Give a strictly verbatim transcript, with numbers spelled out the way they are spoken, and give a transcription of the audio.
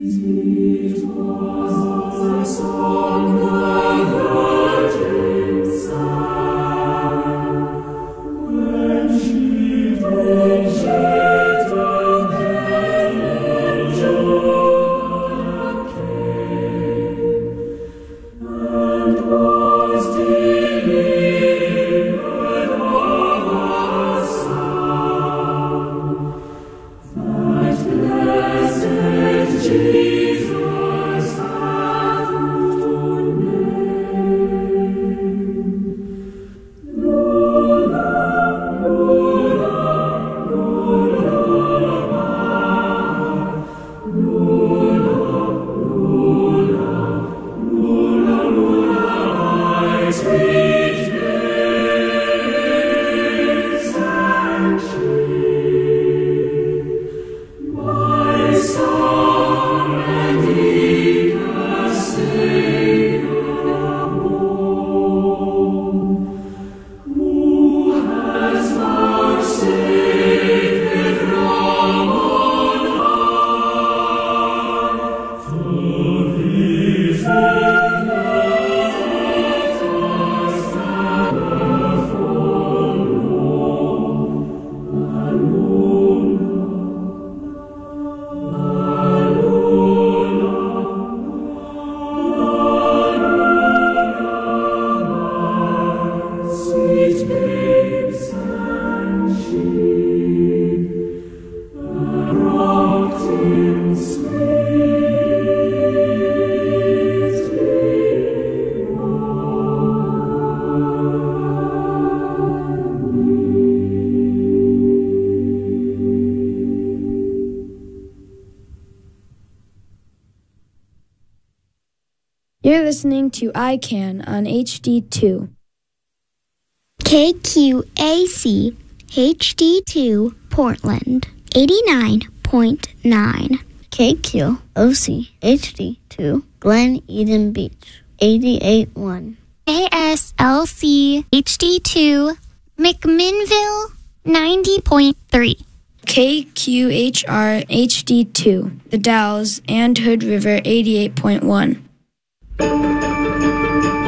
It was the song the Virgin sang when she drove yet and heaven Jonah came, and was delivered of a son, that blessed Jesus hath known name. Lola, Lola, Lola, Lola, Lola, Lola, my sweet babes sang she. My song and eke a Saviour born, who has vouchsafed from on high to visit the lost and the forlorn, alone. Sweet babe sang she, and rocked him sweetly while me. You're listening to I CAN on H D two. K Q A C H D two Portland eighty-nine point nine. K Q O C H D two Glen Eden Beach eighty-eight point one. K S L C H D two McMinnville ninety point three. K Q H R H D two, The Dalles and Hood River eighty-eight point one.